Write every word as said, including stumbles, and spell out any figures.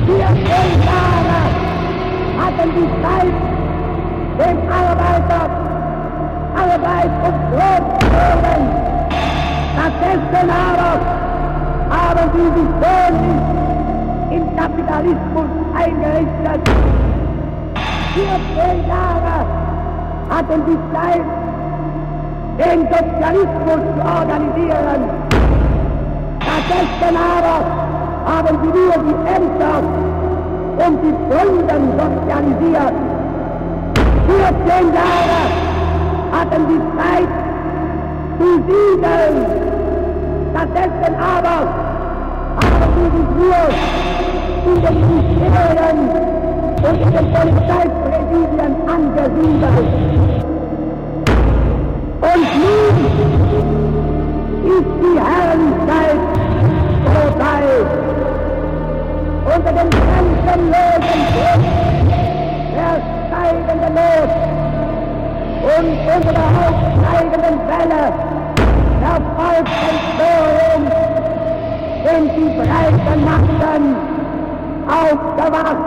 vierzehn Jahre hatten die Zeit, dem Arbeiter Arbeit und Brot zu hören. Stattdessen aber haben sie sich förmlich im Kapitalismus eingerichtet. vierzehn Jahre hatten die Zeit, den Sozialismus zu organisieren. Stattdessen aber haben sie nur die Ämter und die Gründen sozialisiert. vierzehn Jahre hatten die Zeit zu siedeln. Stattdessen aber haben sie sich nur in den Ministerien und in den Polizeipräsidien angesiedelt. Und nun ist die Herrlichkeit vorbei. Unter dem grenzenlosen Druck der steigenden Not und unter der aufsteigenden Welle der Volksempörung sind die breiten Massen aufgewacht.